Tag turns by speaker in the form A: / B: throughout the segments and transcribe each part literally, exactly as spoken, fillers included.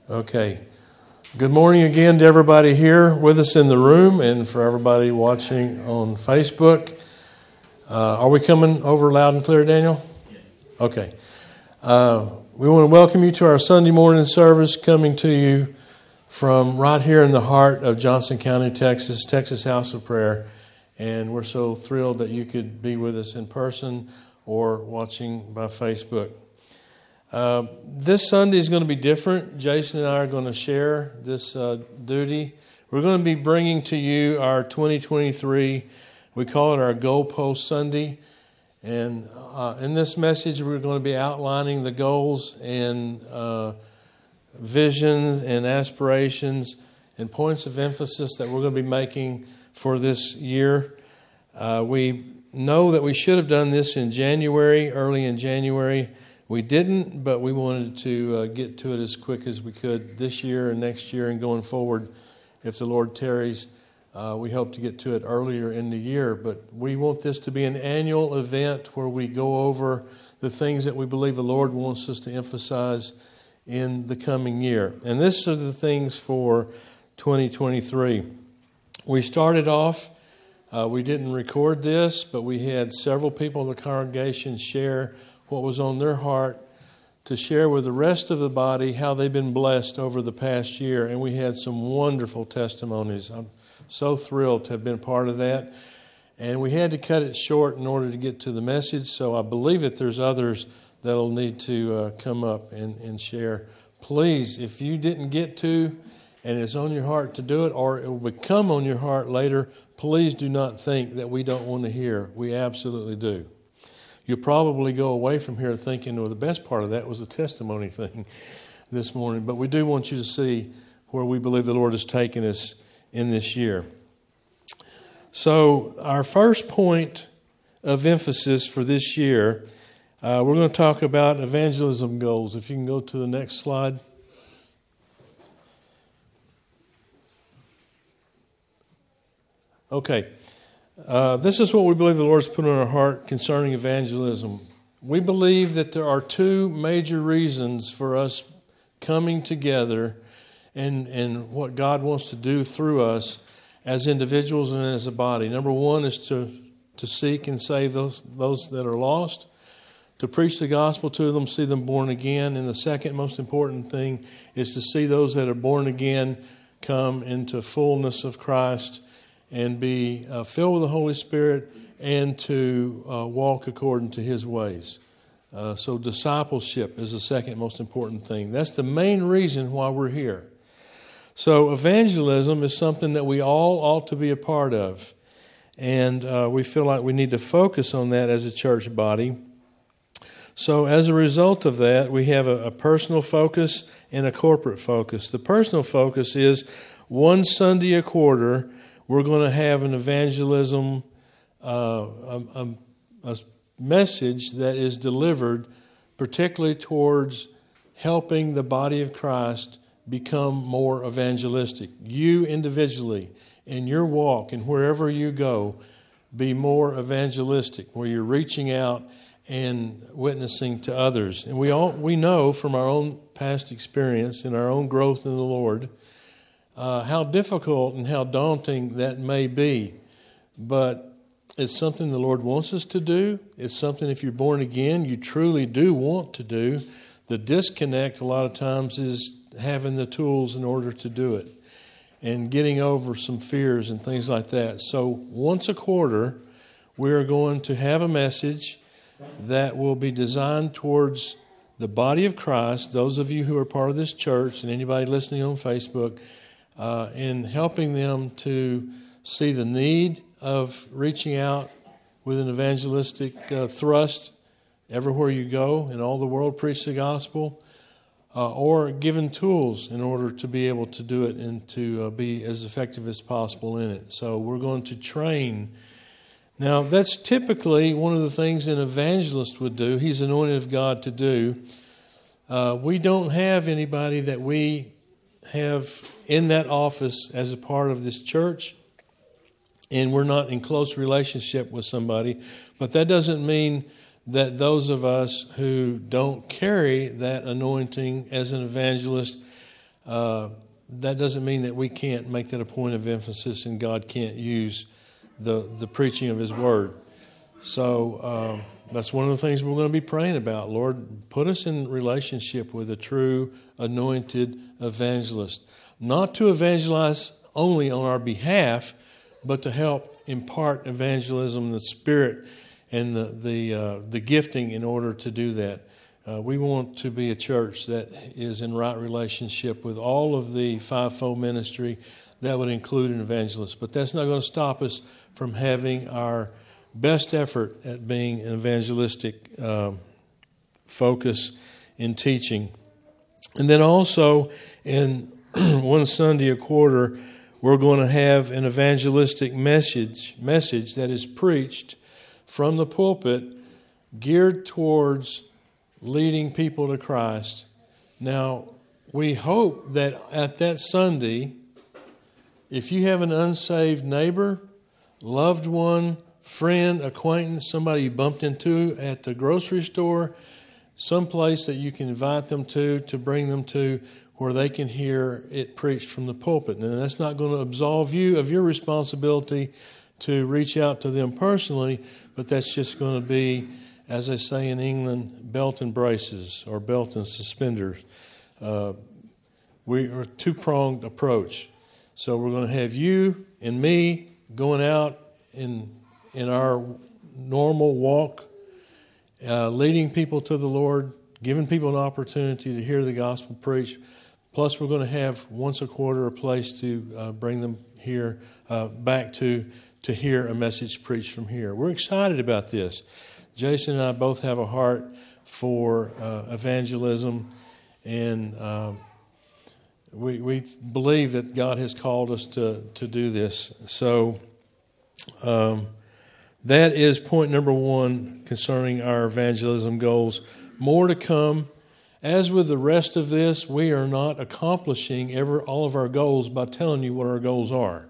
A: Okay. Good morning again to everybody here with us in the room and for everybody watching on Facebook. Uh, are we coming over loud and clear, Daniel? Yes. Okay. Uh, we want to welcome you to our Sunday morning service coming to you from right here in the heart of Johnson County, Texas, Texas House of Prayer. And we're so thrilled that you could be with us in person or watching by Facebook. Uh, this Sunday is going to be different. Jason and I are going to share this uh, duty. We're going to be bringing to you our twenty twenty-three, we call it our Goalpost Sunday. And uh, in this message, we're going to be outlining the goals and uh, visions and aspirations and points of emphasis that we're going to be making for this year. Uh, we know that we should have done this in January, early in January. We didn't, but we wanted to uh, get to it as quick as we could this year and next year and going forward. If the Lord tarries, uh, we hope to get to it earlier in the year. But we want this to be an annual event where we go over the things that we believe the Lord wants us to emphasize in the coming year. And this are the things for twenty twenty-three. We started off, uh, we didn't record this, but we had several people in the congregation share what was on their heart to share with the rest of the body how they've been blessed over the past year. And we had some wonderful testimonies. I'm so thrilled to have been part of that. And we had to cut it short in order to get to the message. So I believe that there's others that will need to uh, come up and, and share. Please, if you didn't get to and it's on your heart to do it, or it will become on your heart later, please do not think that we don't want to hear. We absolutely do. You'll probably go away from here thinking, well, the best part of that was the testimony thing this morning. But we do want you to see where we believe the Lord has taken us in this year. So our first point of emphasis for this year, uh, we're going to talk about evangelism goals. If you can go to the next slide. Okay. Uh, this is what we believe the Lord's put on our heart concerning evangelism. We believe that there are two major reasons for us coming together and, and what God wants to do through us as individuals and as a body. Number one is to, to seek and save those, those that are lost, to preach the gospel to them, see them born again. And the second most important thing is to see those that are born again come into fullness of Christ and be uh, filled with the Holy Spirit and to uh, walk according to His ways. Uh, so discipleship is the second most important thing. That's the main reason why we're here. So evangelism is something that we all ought to be a part of. And uh, we feel like we need to focus on that as a church body. So as a result of that, we have a, a personal focus and a corporate focus. The personal focus is one Sunday a quarter, we're going to have an evangelism uh, a, a, a message that is delivered particularly towards helping the body of Christ become more evangelistic. You individually, in your walk and wherever you go, be more evangelistic, where you're reaching out and witnessing to others. And we all we know from our own past experience and our own growth in the Lord Uh, how difficult and how daunting that may be. But it's something the Lord wants us to do. It's something, if you're born again, you truly do want to do. The disconnect a lot of times is having the tools in order to do it and getting over some fears and things like that. So once a quarter, we're going to have a message that will be designed towards the body of Christ, those of you who are part of this church and anybody listening on Facebook, Uh, in helping them to see the need of reaching out with an evangelistic uh, thrust everywhere you go in all the world, preach the gospel, uh, or given tools in order to be able to do it and to uh, be as effective as possible in it. So we're going to train. Now, that's typically one of the things an evangelist would do. He's anointed of God to do. Uh, we don't have anybody that we have in that office as a part of this church, and we're not in close relationship with somebody, but that doesn't mean that those of us who don't carry that anointing as an evangelist uh, that doesn't mean that we can't make that a point of emphasis and God can't use the, the preaching of His Word. So um, that's one of the things we're going to be praying about. Lord, put us in relationship with a true anointed evangelist. Not to evangelize only on our behalf, but to help impart evangelism, the spirit and the the, uh, the gifting in order to do that. Uh, we want to be a church that is in right relationship with all of the fivefold ministry. That would include an evangelist. But that's not going to stop us from having our best effort at being an evangelistic uh, focus in teaching. And then also in one Sunday a quarter, we're going to have an evangelistic message message that is preached from the pulpit geared towards leading people to Christ. Now, we hope that at that Sunday, if you have an unsaved neighbor, loved one, friend, acquaintance, somebody you bumped into at the grocery store, someplace that you can invite them to, to bring them to, where they can hear it preached from the pulpit. Now, that's not going to absolve you of your responsibility to reach out to them personally, but that's just going to be, as they say in England, belt and braces or belt and suspenders. Uh, we are a two-pronged approach. So we're going to have you and me going out in in our normal walk, uh, leading people to the Lord, giving people an opportunity to hear the gospel preached. Plus, we're going to have once a quarter a place to uh, bring them here uh, back to to hear a message preached from here. We're excited about this. Jason and I both have a heart for uh, evangelism, and uh, we we believe that God has called us to to do this. So um, that is point number one concerning our evangelism goals. More to come. As with the rest of this, we are not accomplishing ever all of our goals by telling you what our goals are.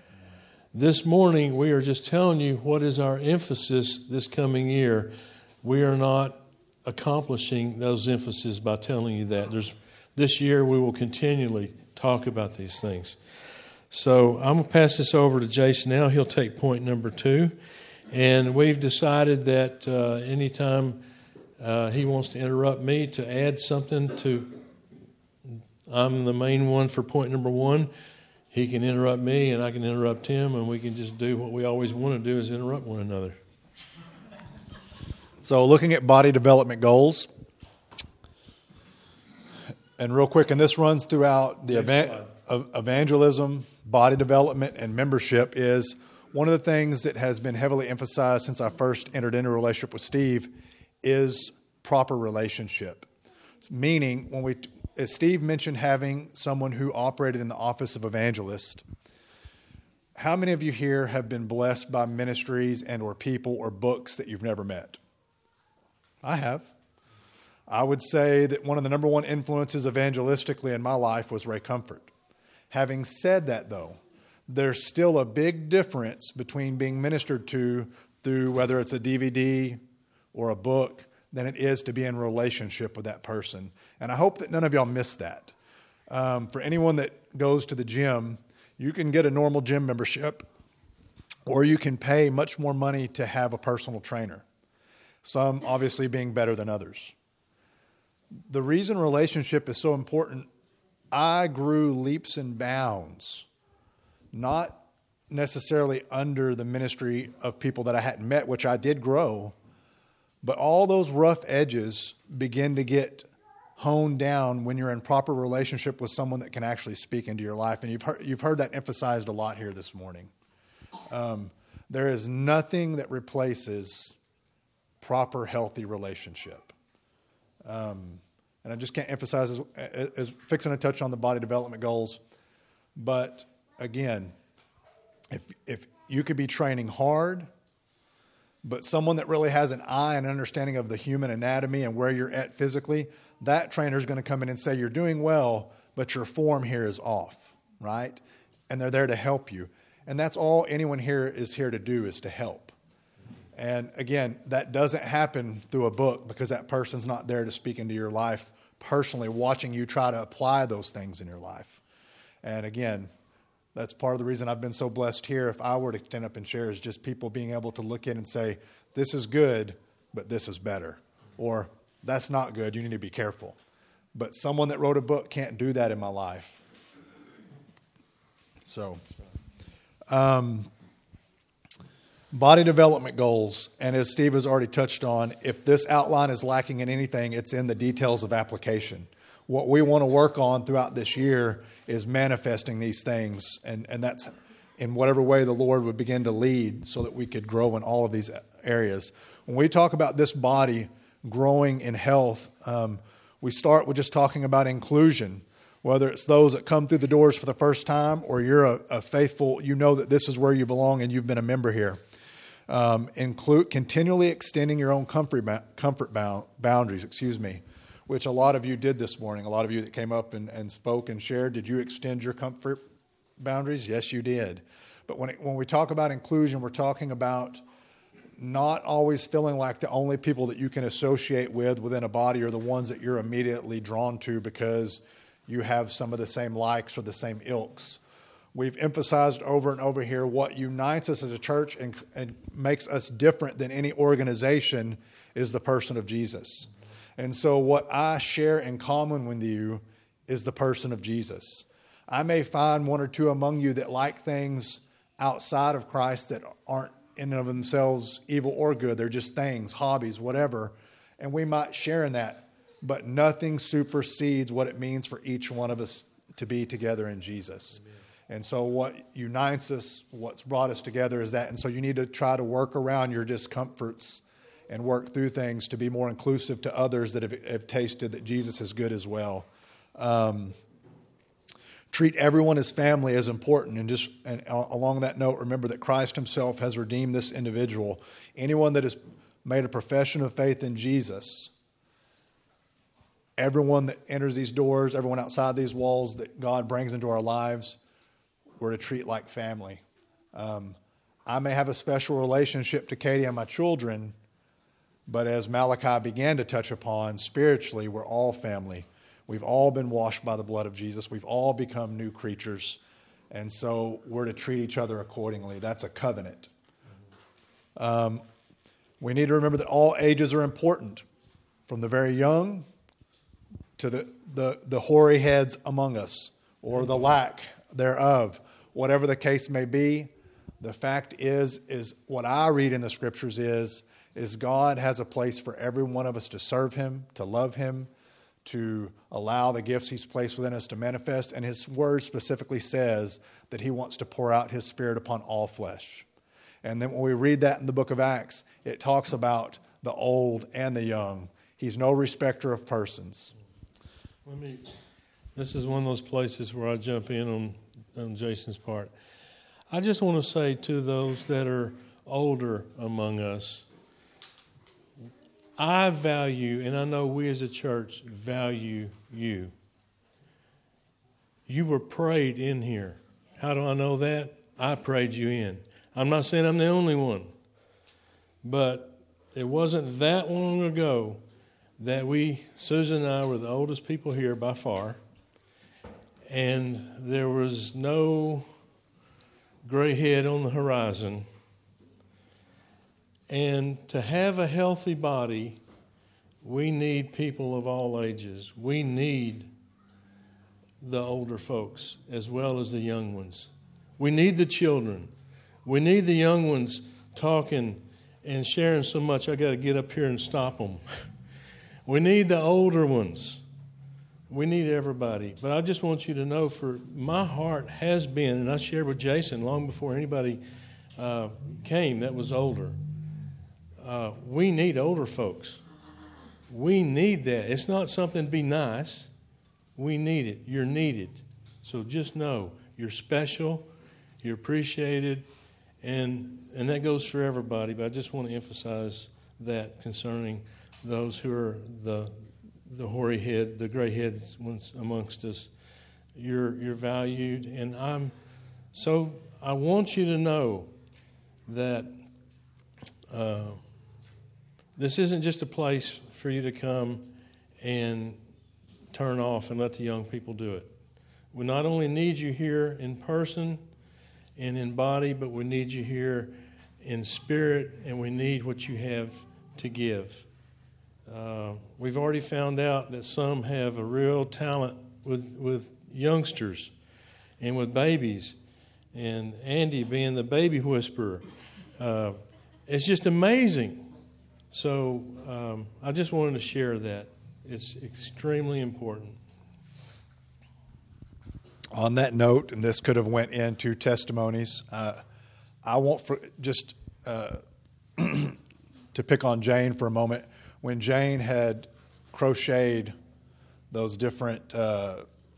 A: This morning, we are just telling you what is our emphasis this coming year. We are not accomplishing those emphases by telling you that. There's, this year, we will continually talk about these things. So I'm going to pass this over to Jason now. He'll take point number two. And we've decided that uh, anytime uh, he wants to interrupt me to add something to, I'm the main one for point number one. He can interrupt me and I can interrupt him, and we can just do what we always want to do, is interrupt one another.
B: So looking at body development goals, and real quick, and this runs throughout the evan- evangelism, body development, and membership, is one of the things that has been heavily emphasized since I first entered into a relationship with Steve is proper relationship. Meaning, when we, as Steve mentioned, having someone who operated in the office of evangelist, how many of you here have been blessed by ministries and or people or books that you've never met? I have. I would say that one of the number one influences evangelistically in my life was Ray Comfort. Having said that, though, there's still a big difference between being ministered to through whether it's a D V D or a book than it is to be in relationship with that person. And I hope that none of y'all miss that. Um, for anyone that goes to the gym, you can get a normal gym membership, or you can pay much more money to have a personal trainer. Some obviously being better than others. The reason relationship is so important, I grew leaps and bounds, not necessarily under the ministry of people that I hadn't met, which I did grow, but all those rough edges begin to get honed down when you're in proper relationship with someone that can actually speak into your life. And you've heard, you've heard that emphasized a lot here this morning. Um, there is nothing that replaces proper, healthy relationship. Um, and I just can't emphasize as, as, as fixing to touch on the body development goals. But again, if if you could be training hard, but someone that really has an eye and understanding of the human anatomy and where you're at physically, that trainer is going to come in and say, you're doing well, but your form here is off, right? And they're there to help you. And that's all anyone here is here to do, is to help. And again, that doesn't happen through a book, because that person's not there to speak into your life personally watching you try to apply those things in your life. And again, that's part of the reason I've been so blessed here. If I were to stand up and share, is just people being able to look in and say, this is good, but this is better. Or that's not good, you need to be careful. But someone that wrote a book can't do that in my life. So, um, body development goals. And as Steve has already touched on, if this outline is lacking in anything, it's in the details of application. What we want to work on throughout this year is manifesting these things. And, and that's in whatever way the Lord would begin to lead so that we could grow in all of these areas. When we talk about this body growing in health, um, we start with just talking about inclusion, whether it's those that come through the doors for the first time or you're a, a faithful, you know that this is where you belong and you've been a member here. Um, include continually extending your own comfort, comfort bound, boundaries, excuse me, which a lot of you did this morning. A lot of you that came up and, and spoke and shared, did you extend your comfort boundaries? Yes, you did. But when, it, when we talk about inclusion, we're talking about not always feeling like the only people that you can associate with within a body are the ones that you're immediately drawn to because you have some of the same likes or the same ilks. We've emphasized over and over here what unites us as a church and, and makes us different than any organization is the person of Jesus. And so what I share in common with you is the person of Jesus. I may find one or two among you that like things outside of Christ that aren't in and of themselves evil or good. They're just things, hobbies, whatever. And we might share in that. But nothing supersedes what it means for each one of us to be together in Jesus. Amen. And so what unites us, what's brought us together is that. And so you need to try to work around your discomforts and work through things to be more inclusive to others that have, have tasted that Jesus is good as well. Um, treat everyone as family as important. And just and along that note, remember that Christ himself has redeemed this individual. Anyone that has made a profession of faith in Jesus, everyone that enters these doors, everyone outside these walls that God brings into our lives, we're to treat like family. Um, I may have a special relationship to Katie and my children, but as Malachi began to touch upon, spiritually, we're all family. We've all been washed by the blood of Jesus. We've all become new creatures. And so we're to treat each other accordingly. That's a covenant. Um, we need to remember that all ages are important, from the very young to the, the, the hoary heads among us, or the lack thereof. Whatever the case may be, the fact is, is what I read in the scriptures is, is God has a place for every one of us to serve him, to love him, to allow the gifts he's placed within us to manifest. And his word specifically says that he wants to pour out his spirit upon all flesh. And then when we read that in the book of Acts, it talks about the old and the young. He's no respecter of persons.
A: Let me, this is one of those places where I jump in on, on Jason's part. I just want to say to those that are older among us, I value, and I know we as a church value you. You were prayed in here. How do I know that? I prayed you in. I'm not saying I'm the only one, but it wasn't that long ago that we, Susan and I, were the oldest people here by far, and there was no gray head on the horizon. And to have a healthy body, we need people of all ages. We need the older folks as well as the young ones. We need the children. We need the young ones talking and sharing so much, I got to get up here and stop them. We need the older ones. We need everybody. But I just want you to know, for my heart has been, and I shared with Jason long before anybody uh, came that was older, uh, we need older folks. We need that. It's not something to be nice. We need it. You're needed. So just know you're special, you're appreciated, and and that goes for everybody. But I just want to emphasize that concerning those who are the the hoary head, the gray heads amongst us. You're you're valued, and I'm so I want you to know that uh, this isn't just a place for you to come and turn off and let the young people do it. We not only need you here in person and in body, but we need you here in spirit, and we need what you have to give. Uh, we've already found out that some have a real talent with with youngsters and with babies, and Andy being the baby whisperer. Uh, it's just amazing. So um, I just wanted to share that. It's extremely important.
B: On that note, and this could have went into testimonies, uh, I won't for, just uh, to pick on Jane for a moment. When Jane had crocheted those different uh,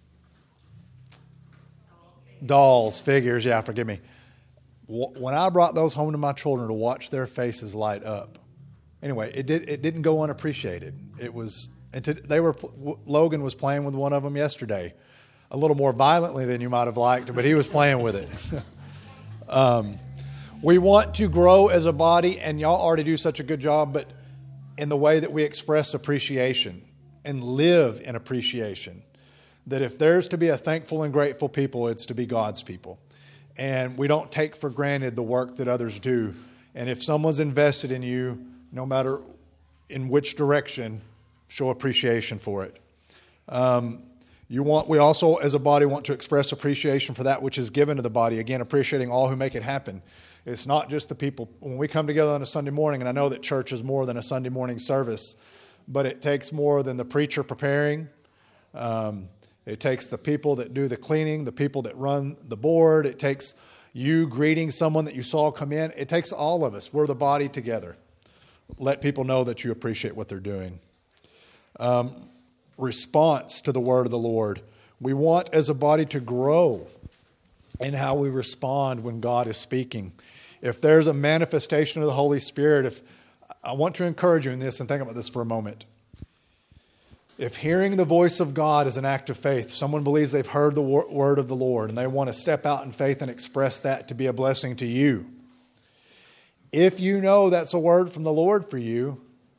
B: dolls, figures, yeah, forgive me. When I brought those home to my children to watch their faces light up, anyway, it did. It didn't go unappreciated. It was, and to, they were. Logan was playing with one of them yesterday, a little more violently than you might have liked, but he was playing with it. um, we want to grow as a body, and y'all already do such a good job, but in the way that we express appreciation and live in appreciation, that if there's to be a thankful and grateful people, it's to be God's people. And we don't take for granted the work that others do. And if someone's invested in you, no matter in which direction, show appreciation for it. Um, you want. We also, as a body, want to express appreciation for that which is given to the body. Again, appreciating all who make it happen. It's not just the people. When we come together on a Sunday morning, and I know that church is more than a Sunday morning service, but it takes more than the preacher preparing. Um, It takes the people that do the cleaning, the people that run the board. It takes you greeting someone that you saw come in. It takes all of us. We're the body together. Let people know that you appreciate what they're doing. Um, response to the word of the Lord. We want as a body to grow in how we respond when God is speaking. If there's a manifestation of the Holy Spirit, if I want to encourage you in this, and think about this for a moment. If hearing the voice of God is an act of faith, someone believes they've heard the word of the Lord and they want to step out in faith and express that to be a blessing to you. If you know that's a word from the Lord for you,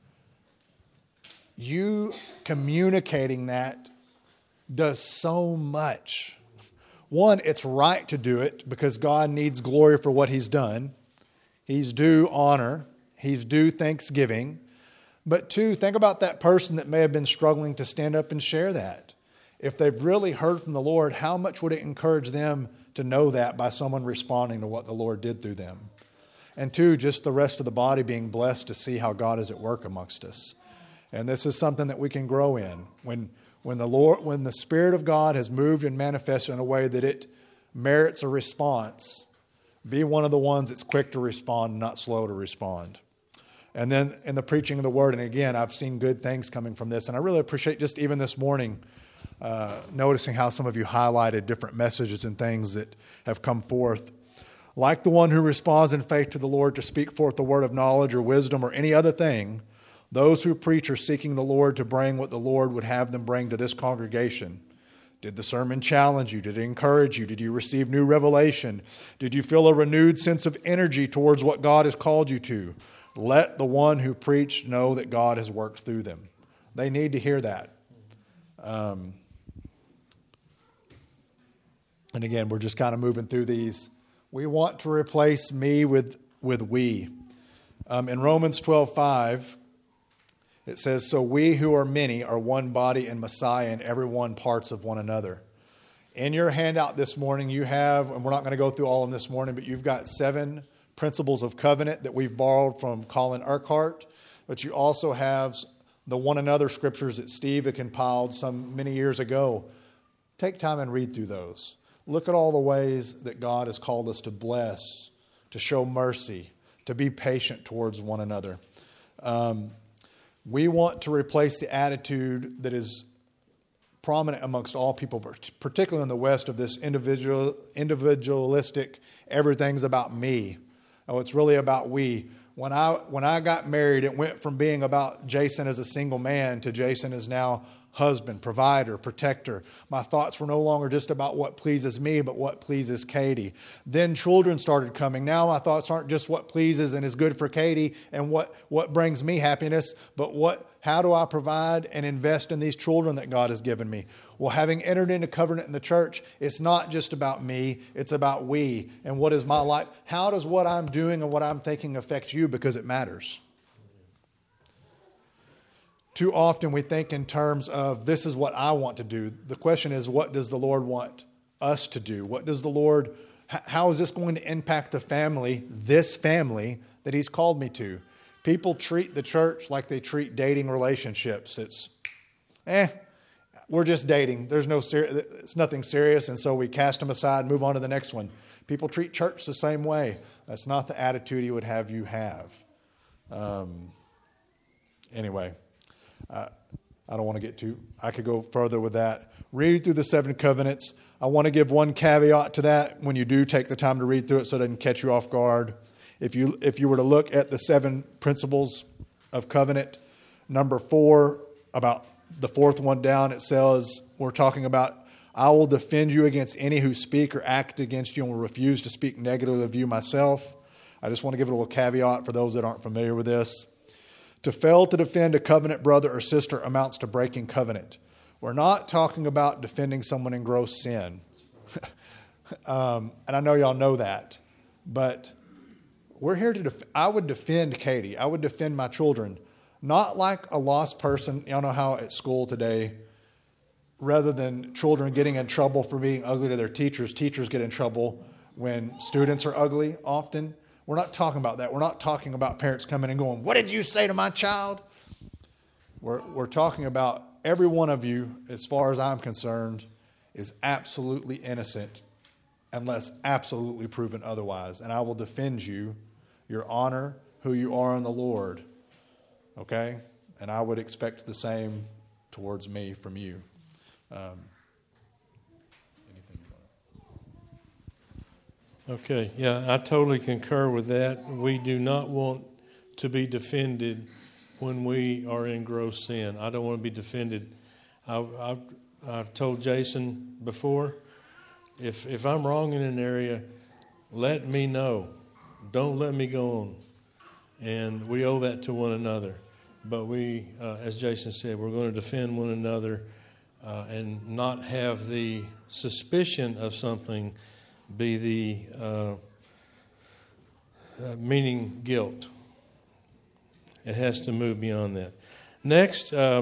B: you communicating that does so much. One, it's right to do it because God needs glory for what He's done. He's due honor. He's due thanksgiving. But two, think about that person that may have been struggling to stand up and share that. If they've really heard from the Lord, how much would it encourage them to know that by someone responding to what the Lord did through them? And two, just the rest of the body being blessed to see how God is at work amongst us. And this is something that we can grow in. When when the Lord, when the Spirit of God has moved and manifested in a way that it merits a response, be one of the ones that's quick to respond, not slow to respond. And then in the preaching of the word, and again, I've seen good things coming from this. And I really appreciate just even this morning, uh, noticing how some of you highlighted different messages and things that have come forth. Like the one who responds in faith to the Lord to speak forth the word of knowledge or wisdom or any other thing, those who preach are seeking the Lord to bring what the Lord would have them bring to this congregation. Did the sermon challenge you? Did it encourage you? Did you receive new revelation? Did you feel a renewed sense of energy towards what God has called you to? Let the one who preached know that God has worked through them. They need to hear that. Um, and again, we're just kind of moving through these. We want to replace me with, with we. Um, in Romans twelve five, it says, so we who are many are one body in Messiah, and everyone parts of one another. In your handout this morning, you have, and we're not going to go through all of them this morning, but you've got seven principles of covenant that we've borrowed from Colin Urquhart, but you also have the one another scriptures that Steve had compiled some many years ago. Take time and read through those. Look at all the ways that God has called us to bless, to show mercy, to be patient towards one another. Um, we want to replace the attitude that is prominent amongst all people, particularly in the West, of this individual, individualistic, everything's about me. Oh, it's really about we. When I when I got married, it went from being about Jason as a single man to Jason is now husband, provider, protector. My thoughts were no longer just about what pleases me, but what pleases Katie. Then children started coming. Now my thoughts aren't just what pleases and is good for Katie and what, what brings me happiness, but what how do I provide and invest in these children that God has given me? Well, having entered into covenant in the church, it's not just about me, it's about we. And what is my life? How does what I'm doing and what I'm thinking affect you? Because it matters. Too often we think in terms of this is what I want to do. The question is, what does the Lord want us to do? What does the Lord, how is this going to impact the family, this family that He's called me to? People treat the church like they treat dating relationships. It's, eh, we're just dating. There's no, ser- it's nothing serious, and so we cast them aside and move on to the next one. People treat church the same way. That's not the attitude He would have you have. Um, anyway, uh, I don't want to get too, I could go further with that. Read through the seven covenants. I want to give one caveat to that when you do take the time to read through it so it doesn't catch you off guard. If you if you were to look at the seven principles of covenant, number four, about the fourth one down, it says, we're talking about, I will defend you against any who speak or act against you and will refuse to speak negatively of you myself. I just want to give it a little caveat for those that aren't familiar with this. To fail to defend a covenant brother or sister amounts to breaking covenant. We're not talking about defending someone in gross sin. um, and I know y'all know that, but we're here to, def- I would defend Katie. I would defend my children. Not like a lost person. Y'all know how at school today, rather than children getting in trouble for being ugly to their teachers, teachers get in trouble when students are ugly often. We're not talking about that. We're not talking about parents coming and going, what did you say to my child? We're, we're talking about every one of you, as far as I'm concerned, is absolutely innocent unless absolutely proven otherwise. And I will defend you, your honor, who you are in the Lord. Okay? And I would expect the same towards me from you. Um, anything you want to...
A: Okay, yeah, I totally concur with that. We do not want to be defended when we are in gross sin. I don't want to be defended. I, I've, I've told Jason before, if if I'm wrong in an area, let me know. Don't let me go on. And we owe that to one another. But we, uh, as Jason said, we're going to defend one another uh, and not have the suspicion of something be the uh, uh, meaning guilt. It has to move beyond that. Next, uh,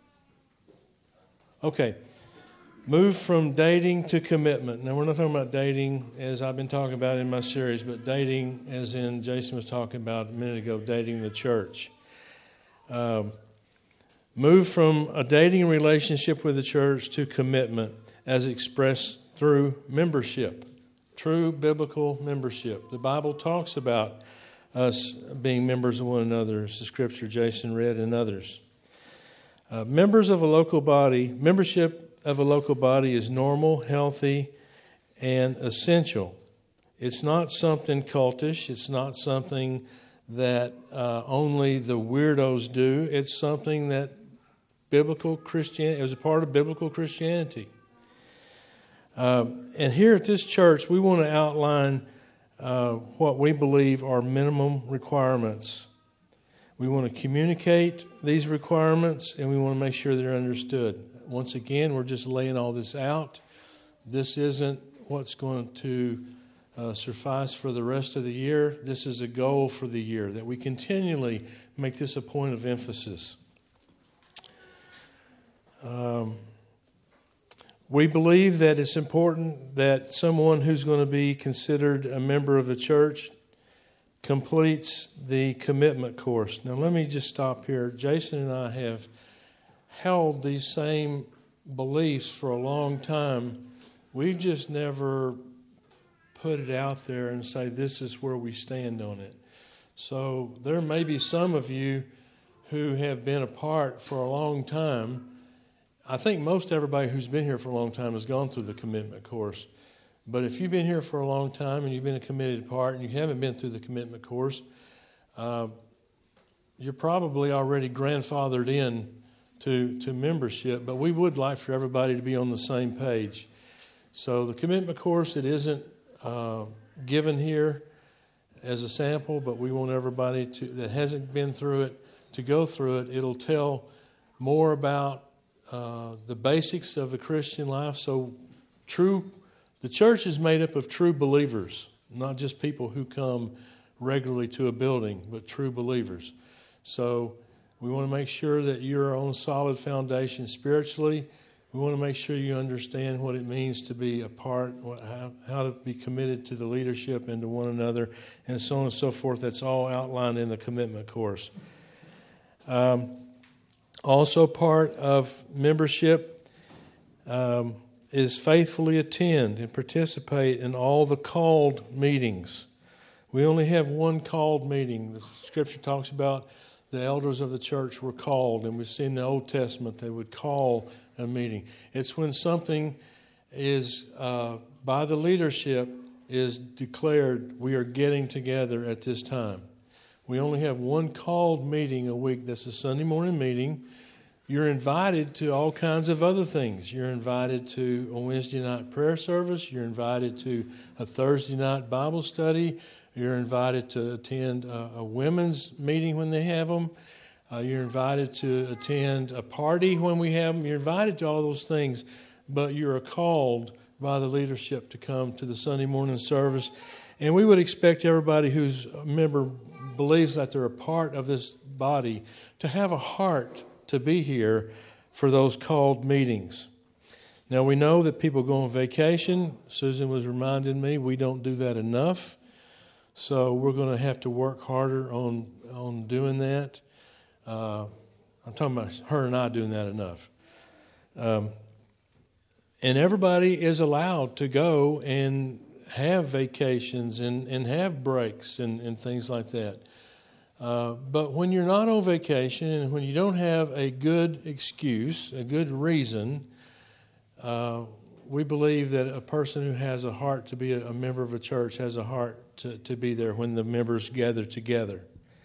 A: okay, move from dating to commitment. Now, we're not talking about dating as I've been talking about in my series, but dating as in Jason was talking about a minute ago, dating the church. Uh, move from a dating relationship with the church to commitment as expressed through membership, true biblical membership. The Bible talks about us being members of one another, as the scripture Jason read and others. Uh, members of a local body, membership of a local body is normal, healthy, and essential. It's not something cultish. It's not something that uh, only the weirdos do. It's something that biblical Christianity, it was a part of biblical Christianity. Uh, and here at this church, we want to outline uh, what we believe are minimum requirements. We want to communicate these requirements, and we want to make sure they're understood. Once again, we're just laying all this out. This isn't what's going to uh, suffice for the rest of the year. This is a goal for the year, that we continually make this a point of emphasis. Um, we believe that it's important that someone who's going to be considered a member of the church completes the commitment course. Now, let me just stop here. Jason and I have held these same beliefs for a long time. We've just never put it out there and say this is where we stand on it. So there may be some of you who have been apart for a long time. I think most everybody who's been here for a long time has gone through the commitment course. But if you've been here for a long time and you've been a committed part and you haven't been through the commitment course, uh, you're probably already grandfathered in to, to membership, but we would like for everybody to be on the same page. So the commitment course, it isn't uh, given here as a sample, but we want everybody to that hasn't been through it to go through it. It'll tell more about uh, the basics of the Christian life. So true, the church is made up of true believers, not just people who come regularly to a building, but true believers. So we want to make sure that you're on a solid foundation spiritually. We want to make sure you understand what it means to be a part, what, how, how to be committed to the leadership and to one another, and so on and so forth. That's all outlined in the commitment course. Um, also part of membership um, is faithfully attend and participate in all the called meetings. We only have one called meeting. The Scripture talks about the elders of the church were called, and we've seen in the Old Testament they would call a meeting. It's when something is, uh, by the leadership, is declared, we are getting together at this time. We only have one called meeting a week. That's a Sunday morning meeting. You're invited to all kinds of other things. You're invited to a Wednesday night prayer service. You're invited to a Thursday night Bible study. You're invited to attend a, a women's meeting when they have them. Uh, you're invited to attend a party when we have them. You're invited to all those things, but you're called by the leadership to come to the Sunday morning service. And we would expect everybody who's a member believes that they're a part of this body to have a heart to be here for those called meetings. Now, we know that people go on vacation. Susan was reminding me we don't do that enough. So we're going to have to work harder on, on doing that. Uh, I'm talking about her and I doing that enough. Um, and everybody is allowed to go and have vacations and, and have breaks and, and things like that. Uh, but when you're not on vacation and when you don't have a good excuse, a good reason, uh, we believe that a person who has a heart to be a, a member of a church has a heart to, to be there when the members gather together.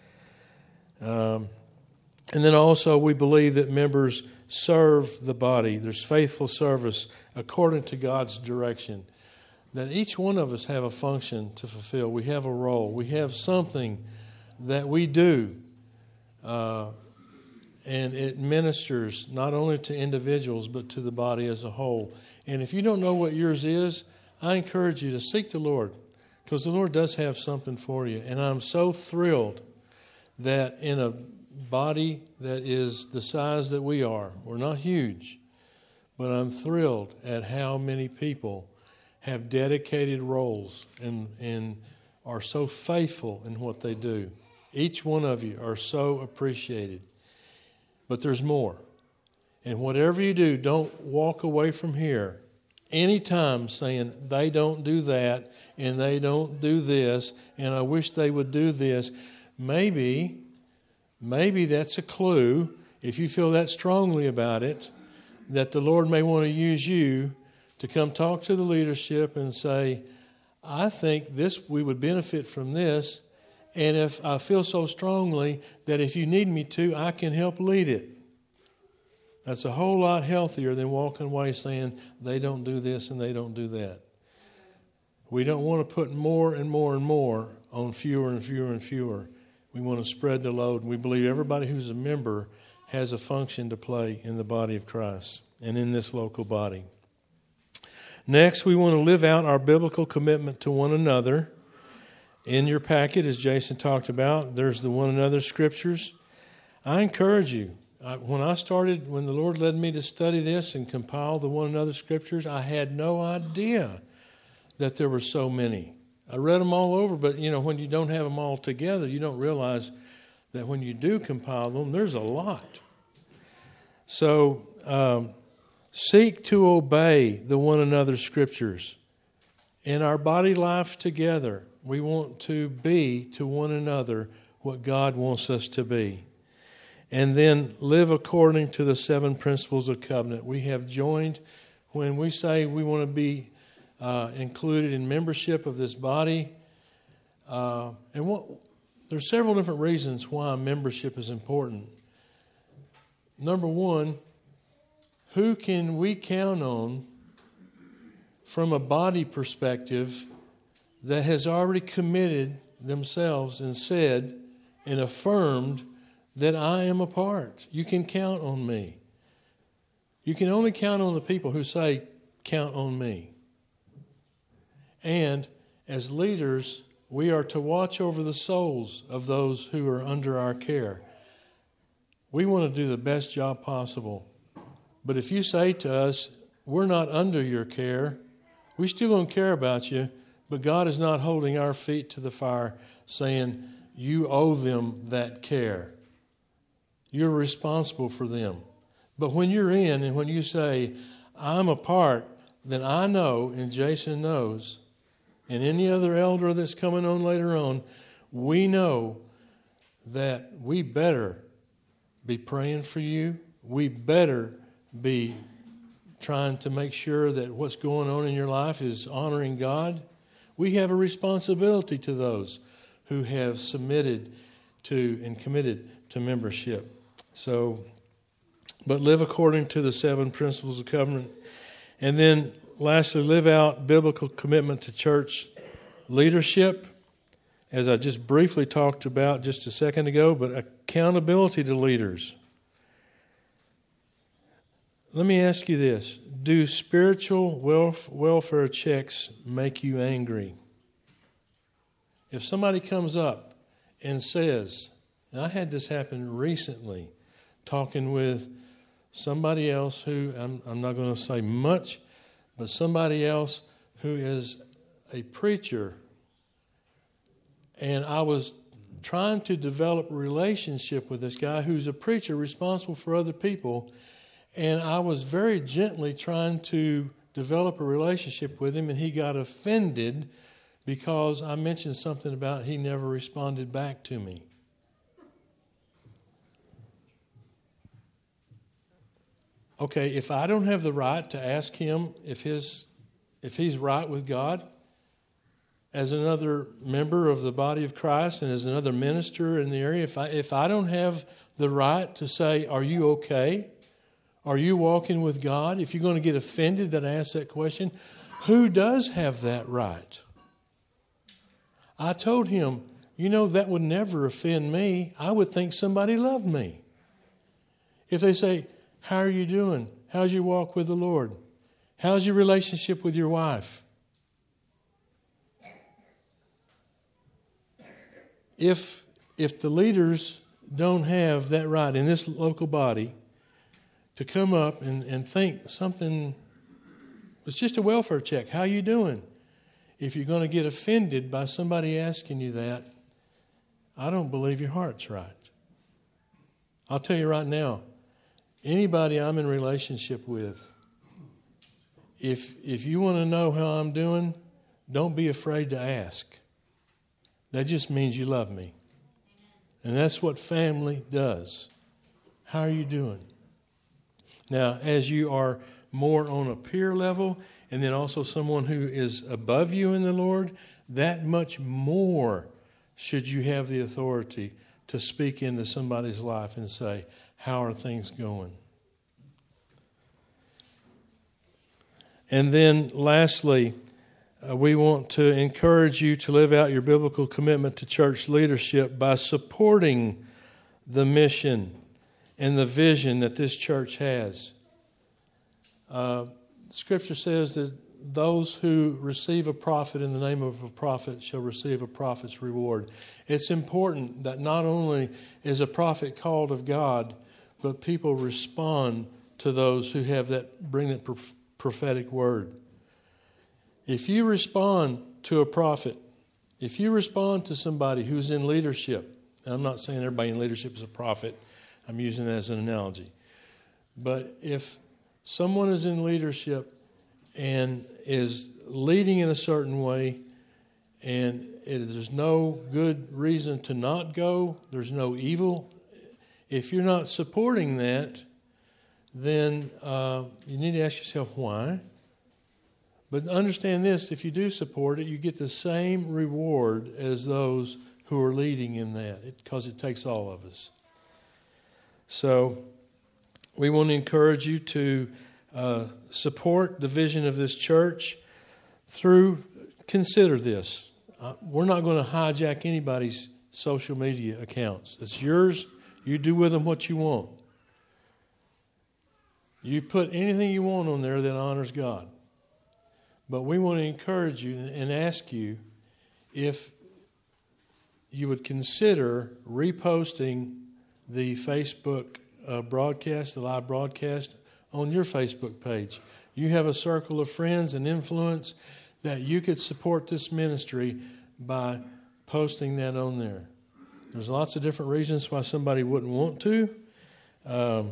A: Um, and then also we believe that members serve the body. There's faithful service according to God's direction. That each one of us have a function to fulfill. We have a role. We have something that we do. Uh, and it ministers not only to individuals but to the body as a whole. And if you don't know what yours is, I encourage you to seek the Lord, because the Lord does have something for you. And I'm so thrilled that in a body that is the size that we are, we're not huge, but I'm thrilled at how many people have dedicated roles and, and are so faithful in what they do. Each one of you are so appreciated. But there's more. And whatever you do, don't walk away from here anytime saying they don't do that and they don't do this and I wish they would do this. Maybe, maybe that's a clue, if you feel that strongly about it, that the Lord may want to use you to come talk to the leadership and say, I think this we would benefit from this, and if I feel so strongly that if you need me to, I can help lead it. That's a whole lot healthier than walking away saying they don't do this and they don't do that. We don't want to put more and more and more on fewer and fewer and fewer. We want to spread the load. We believe everybody who's a member has a function to play in the body of Christ and in this local body. Next, we want to live out our biblical commitment to one another. In your packet, as Jason talked about, there's the one another scriptures. I encourage you. I, when I started, when the Lord led me to study this and compile the one another scriptures, I had no idea that there were so many. I read them all over, but you know, when you don't have them all together, you don't realize that when you do compile them, there's a lot. So, um, seek to obey the one another scriptures. In our body life together, we want to be to one another what God wants us to be. And then live according to the seven principles of covenant. We have joined, when we say we want to be uh, included in membership of this body. Uh, and what, there's several different reasons why membership is important. number one, who can we count on from a body perspective that has already committed themselves and said and affirmed that I am a part? You can count on me. You can only count on the people who say, count on me. And as leaders, we are to watch over the souls of those who are under our care. We want to do the best job possible. But if you say to us, we're not under your care, we still don't care about you, but God is not holding our feet to the fire saying, you owe them that care. You're responsible for them. But when you're in and when you say, I'm a part, then I know, and Jason knows, and any other elder that's coming on later on, we know that we better be praying for you. We better be trying to make sure that what's going on in your life is honoring God. We have a responsibility to those who have submitted to and committed to membership. So, but live according to the seven principles of covenant. And then lastly, live out biblical commitment to church leadership, as I just briefly talked about just a second ago, but accountability to leaders. Let me ask you this. Do spiritual welf- welfare checks make you angry? If somebody comes up and says, and I had this happen recently, talking with somebody else who, I'm, I'm not going to say much, but somebody else who is a preacher, and I was trying to develop a relationship with this guy who's a preacher responsible for other people, and I was very gently trying to develop a relationship with him, and he got offended because I mentioned something about he never responded back to me. Okay, if I don't have the right to ask him if his if he's right with God, as another member of the body of Christ and as another minister in the area, if I if I don't have the right to say, are you okay? Are you walking with God? If you're going to get offended that I ask that question, who does have that right? I told him, you know, that would never offend me. I would think somebody loved me. If they say, how are you doing? How's your walk with the Lord? How's your relationship with your wife? If if the leaders don't have that right in this local body to come up and, and think something, it's just a welfare check. How you doing? If you're going to get offended by somebody asking you that, I don't believe your heart's right. I'll tell you right now, anybody I'm in relationship with, if if you want to know how I'm doing, don't be afraid to ask. That just means you love me. And that's what family does. How are you doing? Now, as you are more on a peer level, and then also someone who is above you in the Lord, that much more should you have the authority to speak into somebody's life and say, how are things going? And then lastly, uh, we want to encourage you to live out your biblical commitment to church leadership by supporting the mission and the vision that this church has. Uh, Scripture says that those who receive a prophet in the name of a prophet shall receive a prophet's reward. It's important that not only is a prophet called of God, but people respond to those who have that, bring that prophetic word. If you respond to a prophet, if you respond to somebody who's in leadership, and I'm not saying everybody in leadership is a prophet, I'm using that as an analogy. But if someone is in leadership and is leading in a certain way, and it, there's no good reason to not go, there's no evil, if you're not supporting that, then uh, you need to ask yourself why. But understand this, if you do support it, you get the same reward as those who are leading in that, because it, it takes all of us. So we want to encourage you to uh, support the vision of this church through, consider this. Uh, we're not going to hijack anybody's social media accounts. It's yours. You do with them what you want. You put anything you want on there that honors God. But we want to encourage you and ask you if you would consider reposting the Facebook uh, broadcast, the live broadcast, on your Facebook page. You have a circle of friends and influence that you could support this ministry by posting that on there. There's lots of different reasons why somebody wouldn't want to, um,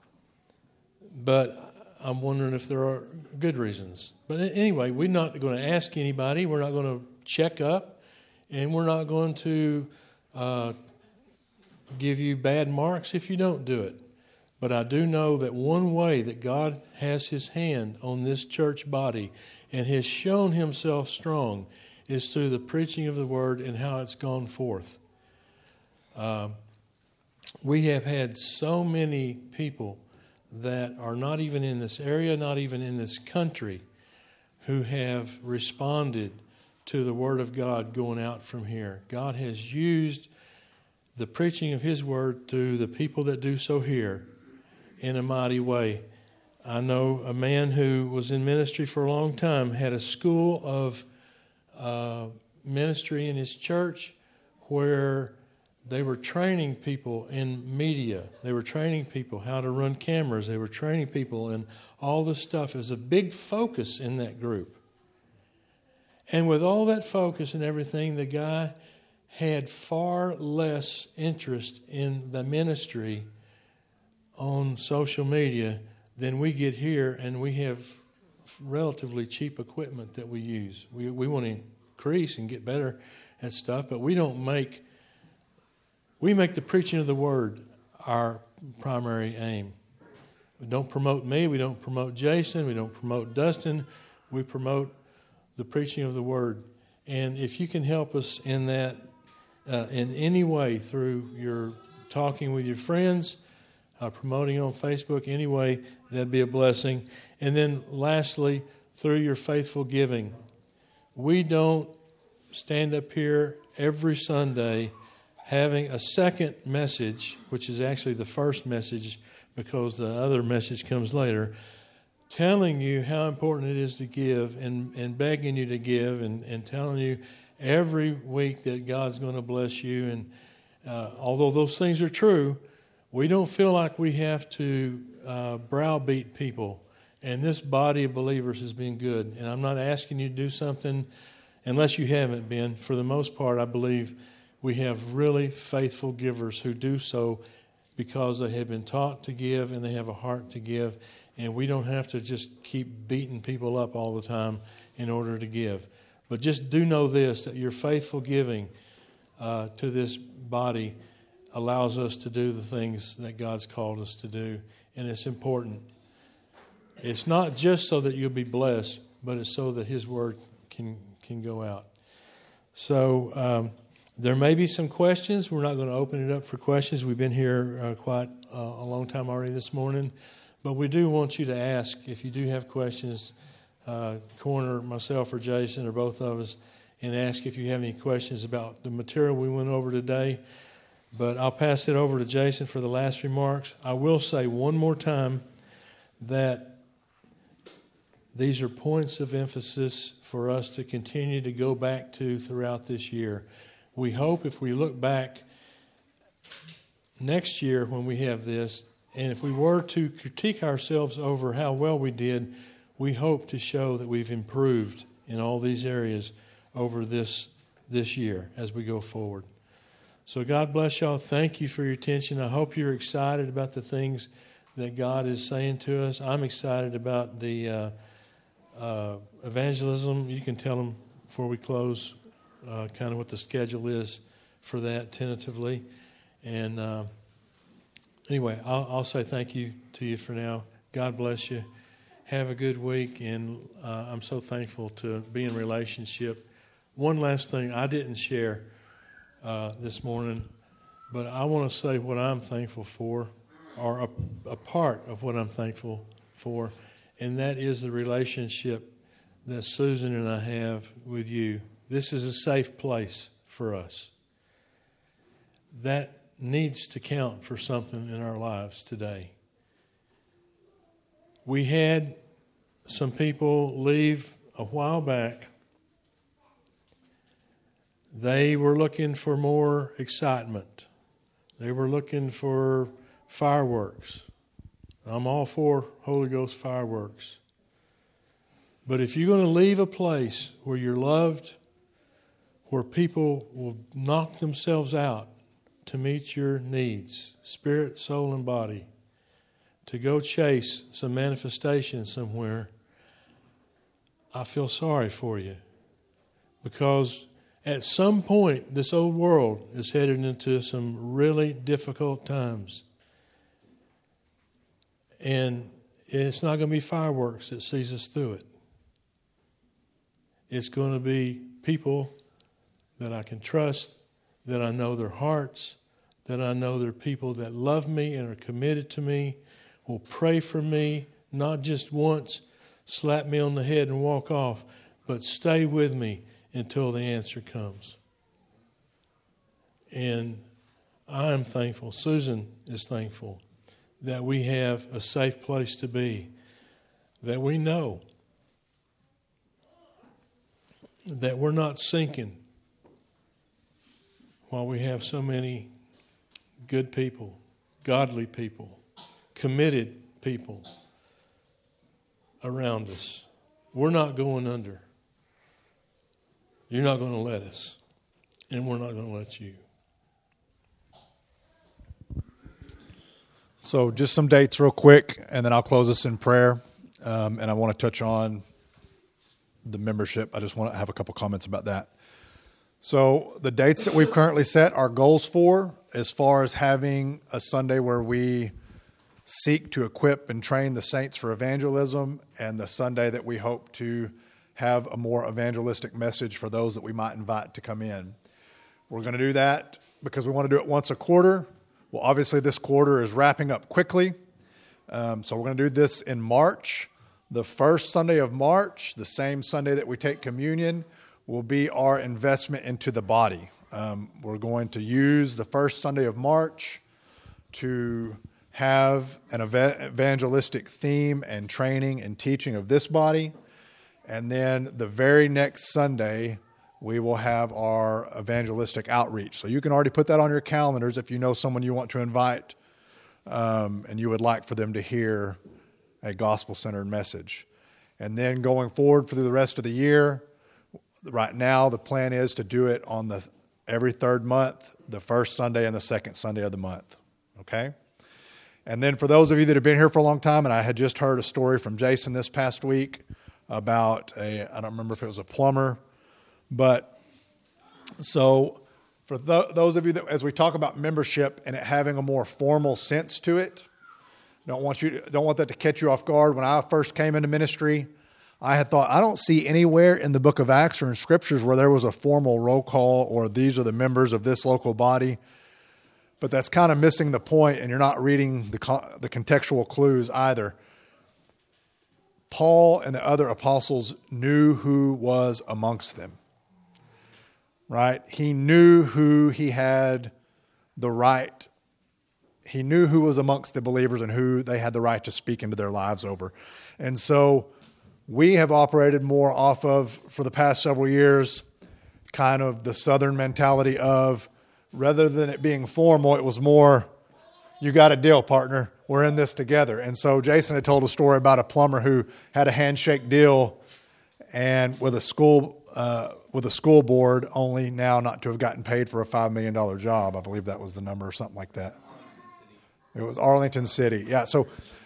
A: but I'm wondering if there are good reasons. But anyway, we're not going to ask anybody. We're not going to check up, and we're not going to uh, give you bad marks if you don't do it. But I do know that one way that God has His hand on this church body and has shown Himself strong is through the preaching of the Word and how it's gone forth. Uh, we have had so many people that are not even in this area, not even in this country, who have responded to the Word of God going out from here. God has used the preaching of His Word to the people that do so here in a mighty way. I know a man who was in ministry for a long time, had a school of uh, ministry in his church where they were training people in media. They were training people how to run cameras. They were training people in all this stuff. It was a big focus in that group. And with all that focus and everything, the guy had far less interest in the ministry on social media than we get here, and we have relatively cheap equipment that we use. We we want to increase and get better at stuff, but we don't make we make the preaching of the Word our primary aim. We don't promote me, we don't promote Jason, we don't promote Dustin, we promote the preaching of the Word. And if you can help us in that uh, in any way through your talking with your friends, Uh, promoting on Facebook anyway, that'd be a blessing. And then lastly, through your faithful giving. We don't stand up here every Sunday having a second message, which is actually the first message because the other message comes later, telling you how important it is to give and, and begging you to give and, and telling you every week that God's going to bless you. And uh, although those things are true, we don't feel like we have to uh, browbeat people. And this body of believers has been good. And I'm not asking you to do something unless you haven't been. For the most part, I believe we have really faithful givers who do so because they have been taught to give and they have a heart to give. And we don't have to just keep beating people up all the time in order to give. But just do know this, that your faithful giving uh, to this body allows us to do the things that God's called us to do. And it's important. It's not just so that you'll be blessed, but it's so that His Word can can go out. So um, there may be some questions. We're not going to open it up for questions. We've been here uh, quite uh, a long time already this morning. But we do want you to ask. If you do have questions, uh, corner myself or Jason or both of us, and ask if you have any questions about the material we went over today. But I'll pass it over to Jason for the last remarks. I will say one more time that these are points of emphasis for us to continue to go back to throughout this year. We hope if we look back next year when we have this, and if we were to critique ourselves over how well we did, we hope to show that we've improved in all these areas over this this year as we go forward. So God bless y'all. Thank you for your attention. I hope you're excited about the things that God is saying to us. I'm excited about the uh, uh, evangelism. You can tell them before we close uh, kind of what the schedule is for that tentatively. And uh, anyway, I'll, I'll say thank you to you for now. God bless you. Have a good week. And uh, I'm so thankful to be in relationship. One last thing I didn't share Uh, this morning, but I want to say what I'm thankful for are a, a part of what I'm thankful for, and that is the relationship that Susan and I have with you. This is a safe place for us. That needs to count for something in our lives today. We had some people leave a while back. They were looking for more excitement. They were looking for fireworks. I'm all for Holy Ghost fireworks. But if you're going to leave a place where you're loved, where people will knock themselves out to meet your needs, spirit, soul, and body, to go chase some manifestation somewhere, I feel sorry for you. Because at some point, this old world is headed into some really difficult times. And it's not going to be fireworks that sees us through it. It's going to be people that I can trust, that I know their hearts, that I know they're people that love me and are committed to me, will pray for me, not just once, slap me on the head and walk off, but stay with me until the answer comes. And I am thankful, Susan is thankful, that we have a safe place to be, that we know that we're not sinking while we have so many good people, godly people, committed people around us. We're not going under. You're not going to let us, and we're not going to let you.
B: So just some dates real quick, and then I'll close us in prayer. Um, and I want to touch on the membership. I just want to have a couple comments about that. So the dates that we've currently set our goals for, as far as having a Sunday where we seek to equip and train the saints for evangelism, and the Sunday that we hope to have a more evangelistic message for those that we might invite to come in. We're going to do that because we want to do it once a quarter. Well, obviously this quarter is wrapping up quickly. Um, so we're going to do this in March. The first Sunday of March, the same Sunday that we take communion, will be our investment into the body. Um, we're going to use the first Sunday of March to have an evangelistic theme and training and teaching of this body. And then the very next Sunday, we will have our evangelistic outreach. So you can already put that on your calendars if you know someone you want to invite um, and you would like for them to hear a gospel-centered message. And then going forward for the rest of the year, right now the plan is to do it on the every third month, the first Sunday and the second Sunday of the month. Okay? And then for those of you that have been here for a long time, and I had just heard a story from Jason this past week about a, I don't remember if it was a plumber, but so for th- those of you that, as we talk about membership and it having a more formal sense to it, don't want you, don't want that to catch you off guard. When I first came into ministry, I had thought, I don't see anywhere in the book of Acts or in scriptures where there was a formal roll call or these are the members of this local body. But that's kind of missing the point, and you're not reading the con- the contextual clues either. Paul and the other apostles knew who was amongst them, right? He knew who he had the right. He knew who was amongst the believers and who they had the right to speak into their lives over. And so we have operated more off of, for the past several years, kind of the Southern mentality of, rather than it being formal, it was more, you got a deal, partner. We're in this together. And so Jason had told a story about a plumber who had a handshake deal and with a school uh, with a school board, only now not to have gotten paid for a five million dollars job. I believe that was the number or something like that. It was Arlington City. Yeah, so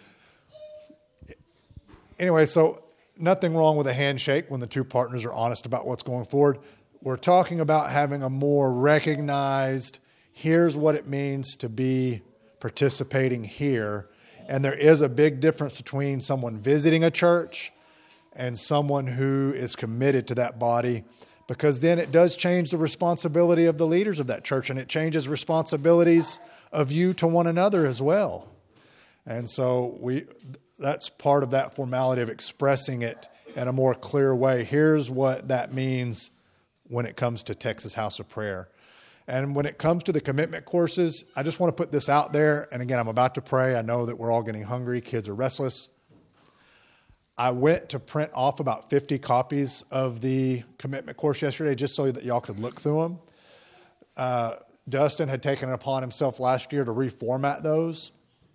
B: anyway, so nothing wrong with a handshake when the two partners are honest about what's going forward. We're talking about having a more recognized, here's what it means to be participating here. And there is a big difference between someone visiting a church and someone who is committed to that body, because then it does change the responsibility of the leaders of that church, and it changes responsibilities of you to one another as well. And so we that's part of that formality of expressing it in a more clear way. Here's what that means when it comes to Texas House of Prayer. And when it comes to the commitment courses, I just want to put this out there. And again, I'm about to pray. I know that we're all getting hungry. Kids are restless. I went to print off about fifty copies of the commitment course yesterday just so that y'all could look through them. Uh, Dustin had taken it upon himself last year to reformat those.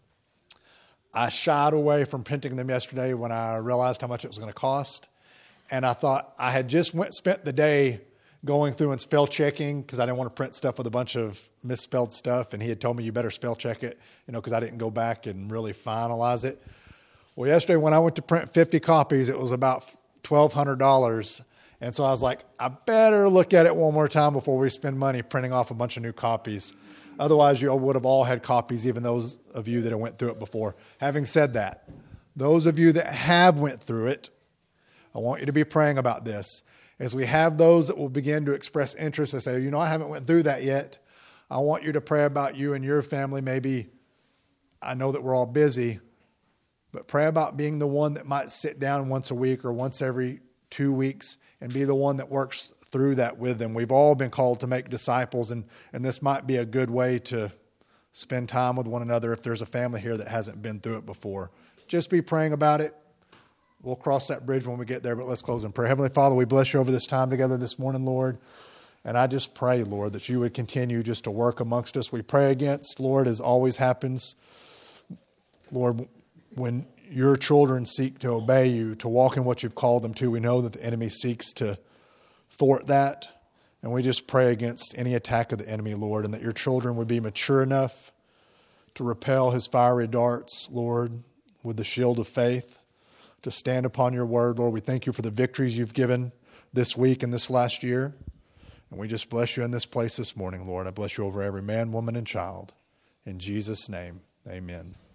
B: I shied away from printing them yesterday when I realized how much it was going to cost. And I thought I had just went spent the day going through and spell checking because I didn't want to print stuff with a bunch of misspelled stuff. And he had told me you better spell check it, you know, because I didn't go back and really finalize it. Well, yesterday when I went to print fifty copies, it was about twelve hundred dollars. And so I was like, I better look at it one more time before we spend money printing off a bunch of new copies. Otherwise, you would have all had copies, even those of you that have went through it before. Having said that, those of you that have went through it, I want you to be praying about this. As we have those that will begin to express interest and say, you know, I haven't went through that yet. I want you to pray about you and your family. Maybe I know that we're all busy, but pray about being the one that might sit down once a week or once every two weeks and be the one that works through that with them. We've all been called to make disciples, and, and this might be a good way to spend time with one another if there's a family here that hasn't been through it before. Just be praying about it. We'll cross that bridge when we get there, but let's close in prayer. Heavenly Father, we bless you over this time together this morning, Lord. And I just pray, Lord, that you would continue just to work amongst us. We pray against, Lord, as always happens, Lord, when your children seek to obey you, to walk in what you've called them to, we know that the enemy seeks to thwart that. And we just pray against any attack of the enemy, Lord, and that your children would be mature enough to repel his fiery darts, Lord, with the shield of faith, to stand upon your word. Lord, we thank you for the victories you've given this week and this last year. And we just bless you in this place this morning, Lord. I bless you over every man, woman, and child. In Jesus' name, amen.